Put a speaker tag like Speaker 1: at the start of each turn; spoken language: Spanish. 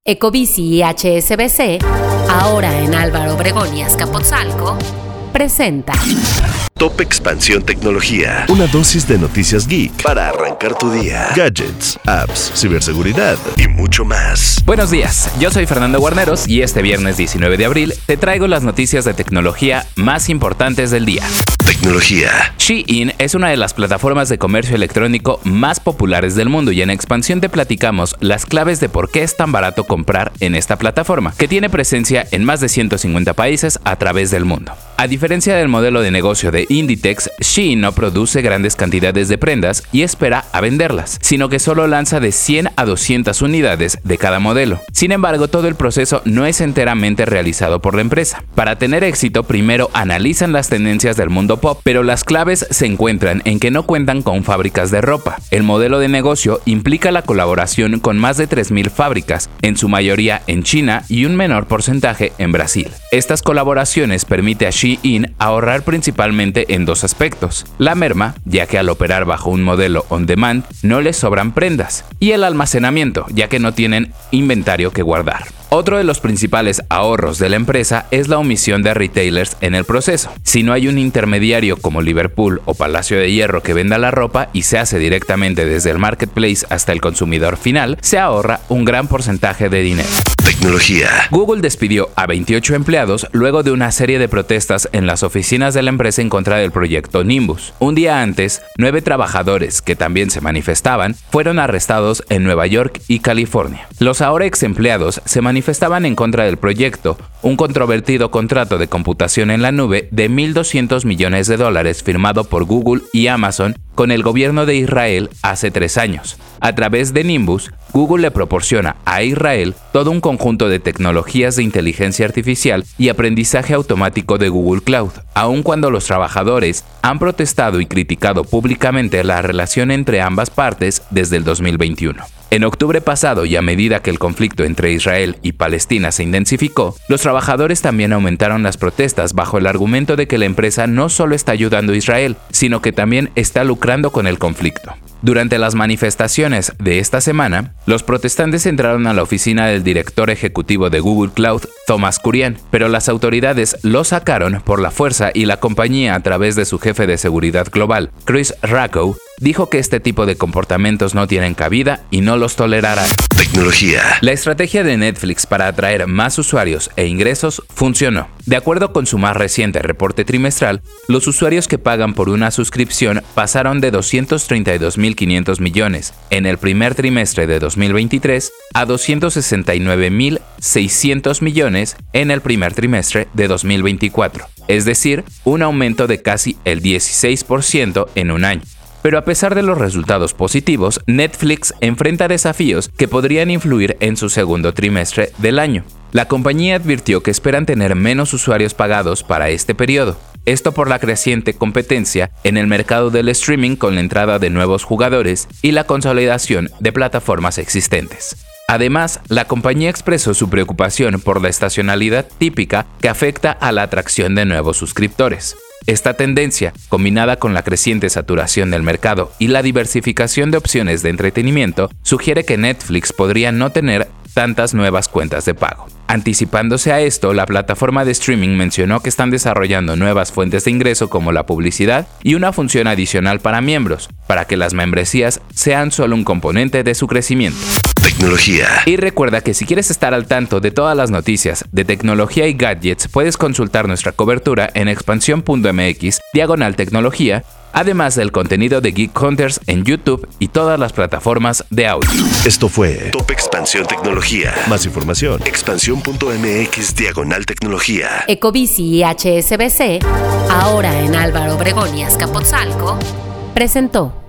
Speaker 1: Ecobici y HSBC, ahora en Álvaro Obregón y Azcapotzalco, presenta
Speaker 2: Top Expansión Tecnología. Una dosis de noticias geek para arrancar tu día. Gadgets, apps, ciberseguridad y mucho más.
Speaker 3: Buenos días, yo soy Fernando Guarneros y este viernes 19 de abril te traigo las noticias de tecnología más importantes del día.
Speaker 2: Tecnología.
Speaker 3: Shein es una de las plataformas de comercio electrónico más populares del mundo y en Expansión te platicamos las claves de por qué es tan barato comprar en esta plataforma, que tiene presencia en más de 150 países a través del mundo. A diferencia del modelo de negocio de Inditex, Shein no produce grandes cantidades de prendas y espera a venderlas, sino que solo lanza de 100 a 200 unidades de cada modelo. Sin embargo, todo el proceso no es enteramente realizado por la empresa. Para tener éxito, primero analizan las tendencias del mundo pop, pero las claves se encuentran en que no cuentan con fábricas de ropa. El modelo de negocio implica la colaboración con más de 3.000 fábricas, en su mayoría en China y un menor porcentaje en Brasil. Estas colaboraciones permiten a Shein ahorrar principalmente en dos aspectos: la merma, ya que al operar bajo un modelo on demand no les sobran prendas, y el almacenamiento, ya que no tienen inventario que guardar. Otro de los principales ahorros de la empresa es la omisión de retailers en el proceso. Si no hay un intermediario como Liverpool o Palacio de Hierro que venda la ropa y se hace directamente desde el marketplace hasta el consumidor final, se ahorra un gran porcentaje de dinero.
Speaker 2: Tecnología.
Speaker 3: Google despidió a 28 empleados luego de una serie de protestas en las oficinas de la empresa en contra del proyecto Nimbus. Un día antes, 9 trabajadores que también se manifestaban fueron arrestados en Nueva York y California. Los ahora ex empleados se manifestaban en contra del proyecto, un controvertido contrato de computación en la nube de $1.200 millones firmado por Google y Amazon con el gobierno de Israel hace 3 años. A través de Nimbus, Google le proporciona a Israel todo un conjunto de tecnologías de inteligencia artificial y aprendizaje automático de Google Cloud, aun cuando los trabajadores han protestado y criticado públicamente la relación entre ambas partes desde el 2021. En octubre pasado, y a medida que el conflicto entre Israel y Palestina se intensificó, los trabajadores también aumentaron las protestas bajo el argumento de que la empresa no solo está ayudando a Israel, sino que también está lucrando con el conflicto. Durante las manifestaciones de esta semana, los protestantes entraron a la oficina del director ejecutivo de Google Cloud, Thomas Kurian, pero las autoridades lo sacaron por la fuerza y la compañía, a través de su jefe de seguridad global, Chris Raccow, dijo que este tipo de comportamientos no tienen cabida y no los tolerará.
Speaker 2: Tecnología.
Speaker 3: La estrategia de Netflix para atraer más usuarios e ingresos funcionó. De acuerdo con su más reciente reporte trimestral, los usuarios que pagan por una suscripción pasaron de 232.500 millones en el primer trimestre de 2023 a 269.600 millones en el primer trimestre de 2024, es decir, un aumento de casi el 16% en un año. Pero a pesar de los resultados positivos, Netflix enfrenta desafíos que podrían influir en su segundo trimestre del año. La compañía advirtió que esperan tener menos usuarios pagados para este periodo. Esto por la creciente competencia en el mercado del streaming con la entrada de nuevos jugadores y la consolidación de plataformas existentes. Además, la compañía expresó su preocupación por la estacionalidad típica que afecta a la atracción de nuevos suscriptores. Esta tendencia, combinada con la creciente saturación del mercado y la diversificación de opciones de entretenimiento, sugiere que Netflix podría no tener tantas nuevas cuentas de pago. Anticipándose a esto, la plataforma de streaming mencionó que están desarrollando nuevas fuentes de ingreso como la publicidad y una función adicional para miembros, para que las membresías sean solo un componente de su crecimiento.
Speaker 2: Tecnología.
Speaker 3: Y recuerda que si quieres estar al tanto de todas las noticias de tecnología y gadgets, puedes consultar nuestra cobertura en expansión.mx/tecnología, además del contenido de Geek Hunters en YouTube y todas las plataformas de audio.
Speaker 2: Esto fue Top Expansión Tecnología. Más información: expansión.mx/tecnología.
Speaker 1: Ecobici y HSBC, ahora en Álvaro Obregón y Azcapotzalco, presentó